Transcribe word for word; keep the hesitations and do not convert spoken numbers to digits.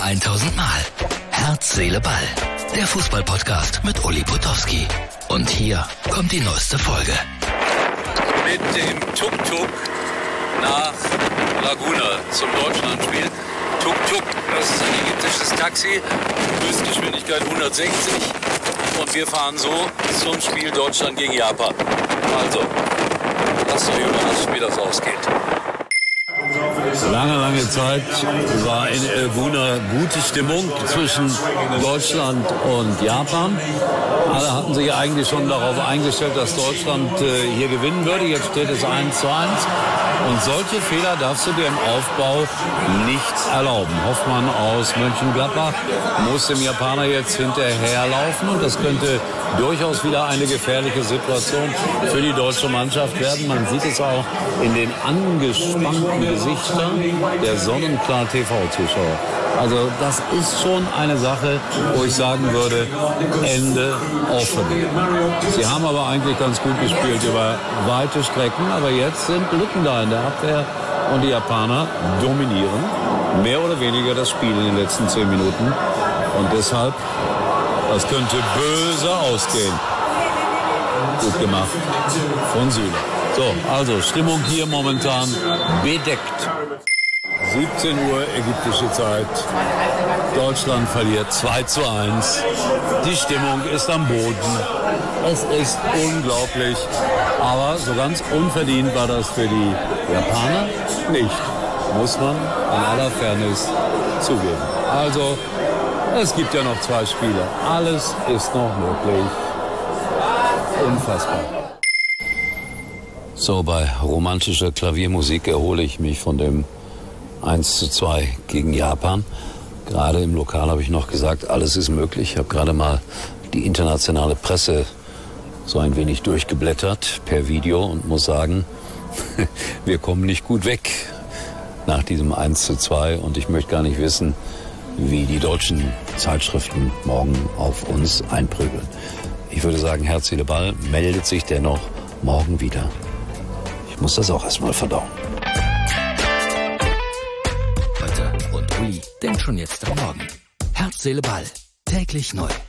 tausend Mal. Herz, Seele, Ball. Der Fußballpodcast mit Uli Potowski. Und hier kommt die neueste Folge. Mit dem Tuk-Tuk nach Laguna zum Deutschlandspiel. Tuk-Tuk, das ist ein ägyptisches Taxi, Höchstgeschwindigkeit hundertsechzig. Und wir fahren so zum Spiel Deutschland gegen Japan. Also, lasst euch überraschen, wie das ausgeht. Lange, lange Zeit war in Laguna gute Stimmung zwischen Deutschland und Japan. Alle hatten sich eigentlich schon darauf eingestellt, dass Deutschland äh, hier gewinnen würde. Jetzt steht es eins zu eins. Und solche Fehler darfst du dir im Aufbau nicht erlauben. Hoffmann aus Mönchengladbach muss dem Japaner jetzt hinterherlaufen. Und das könnte durchaus wieder eine gefährliche Situation für die deutsche Mannschaft werden. Man sieht es auch in den angespannten Gesichtern der Sonnenklar-T V-Zuschauer. Also das ist schon eine Sache, wo ich sagen würde, Ende offen. Sie haben aber eigentlich ganz gut gespielt über weite Strecken, aber jetzt sind Lücken da in der Abwehr und die Japaner dominieren mehr oder weniger das Spiel in den letzten zehn Minuten. Und deshalb, das könnte böse ausgehen. Gut gemacht von Süle. So, also Stimmung hier momentan bedeckt. siebzehn Uhr ägyptische Zeit. Deutschland verliert zwei zu eins. Die Stimmung ist am Boden. Es ist unglaublich. Aber so ganz unverdient war das für die Japaner nicht. Muss man in aller Fairness zugeben. Also, es gibt ja noch zwei Spiele. Alles ist noch möglich. Unfassbar. So, bei romantischer Klaviermusik erhole ich mich von dem eins zu zwei gegen Japan. Gerade im Lokal habe ich noch gesagt, alles ist möglich. Ich habe gerade mal die internationale Presse so ein wenig durchgeblättert per Video und muss sagen, wir kommen nicht gut weg nach diesem eins zu zwei. Und ich möchte gar nicht wissen, wie die deutschen Zeitschriften morgen auf uns einprügeln. Ich würde sagen, Herz, Seele, Ball meldet sich dennoch morgen wieder. Ich muss das auch erstmal verdauen. Uli denkt schon jetzt am Morgen. Herz, Seele, Ball. Täglich neu.